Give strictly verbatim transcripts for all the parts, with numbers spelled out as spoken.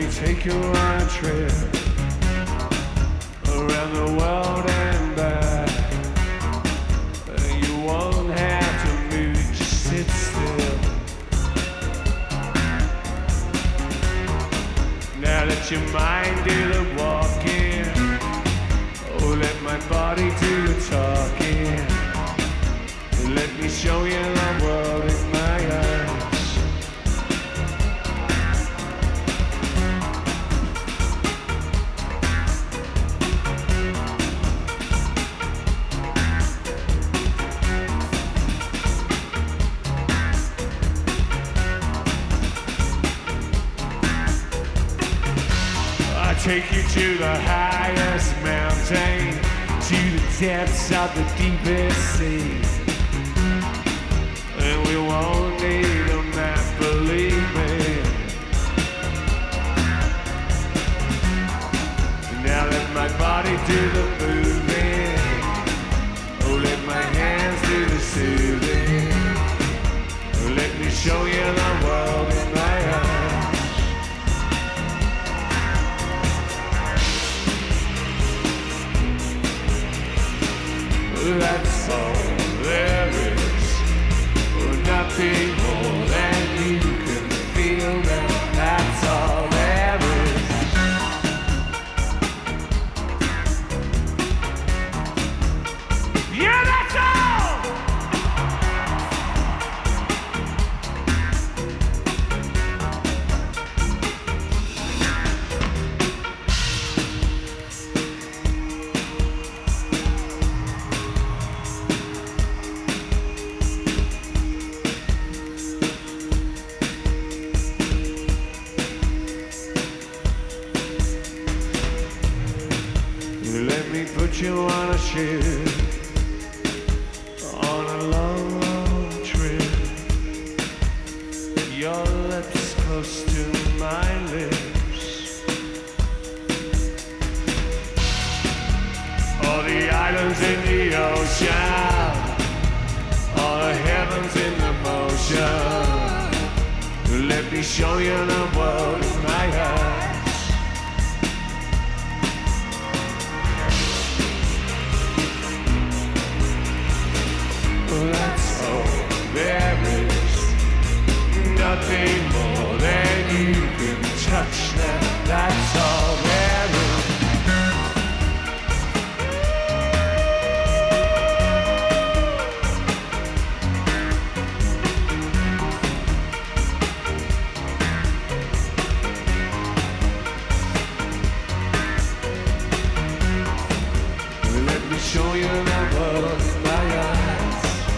me take you on a trip around the world and back. You won't have to move, just sit still. Now let your mind do the walking. Oh, let my body do the talking. Let me show you the world in my eyes. Take you to the highest mountain, to the depths of the deepest sea. And we won't need a map, believe me. Now let my body do the moving. Oh, let my hands do the soothing. Let me show you the world in my eyes. That's all there is, nothing more than you can feel that. That's all there is. Yeah, that's all. Let me put you on a ship, on a long, long trip. Your lips close to my lips. All the islands in the ocean, all the heavens in the motion. Let me show you the world in my eyes. That's all there is, nothing more than you can touch that. That's all there is. Let me show you the world in my eyes.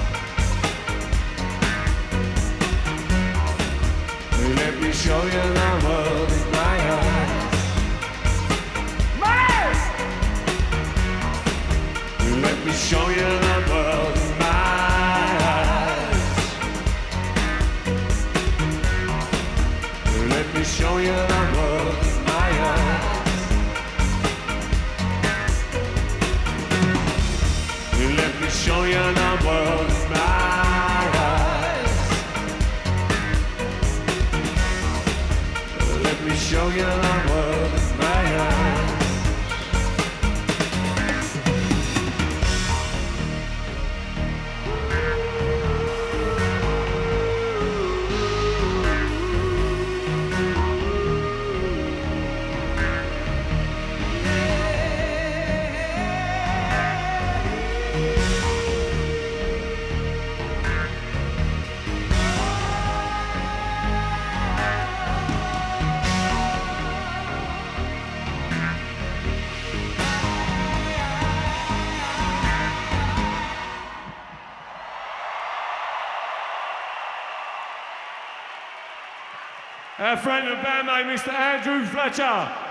Let me show you the world in my eyes. Miles! Let me show you the world in my eyes. Let me show you the world in my eyes. Let me show you the world in my eyes. Let me show you the world in my eyes. Our friend and bandmate, Mister Andrew Fletcher.